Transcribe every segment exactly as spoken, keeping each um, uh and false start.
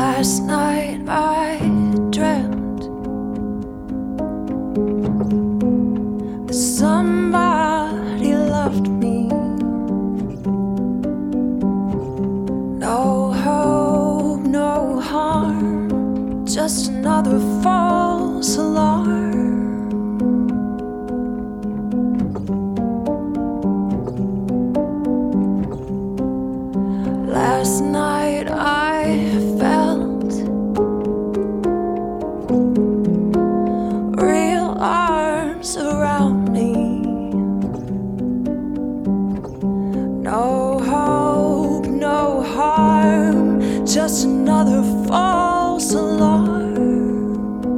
Last night I dreamt that somebody loved me. No hope, no harm, just another false alarm. Last night I felt real arms around me. No hope, no harm, just another false alarm.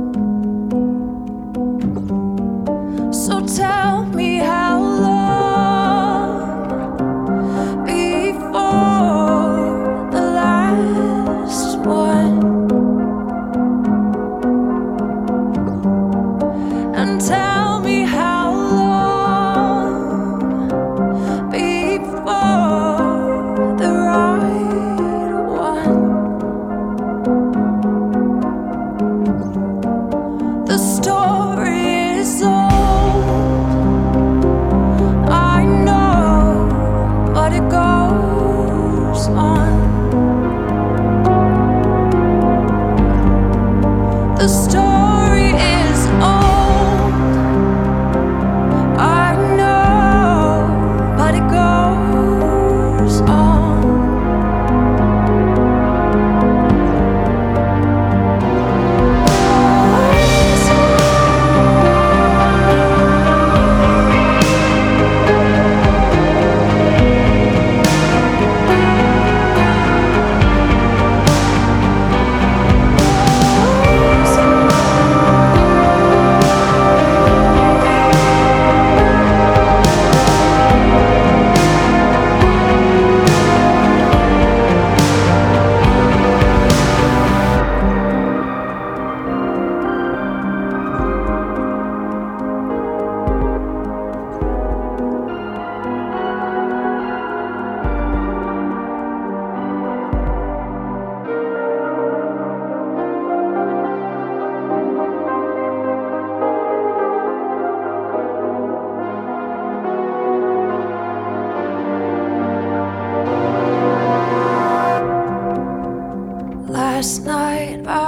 So tell me how long before the last one, and tell me how long before the right one. The story is old, I know, but it goes on. The story is old, I know, but it goes on. Last night I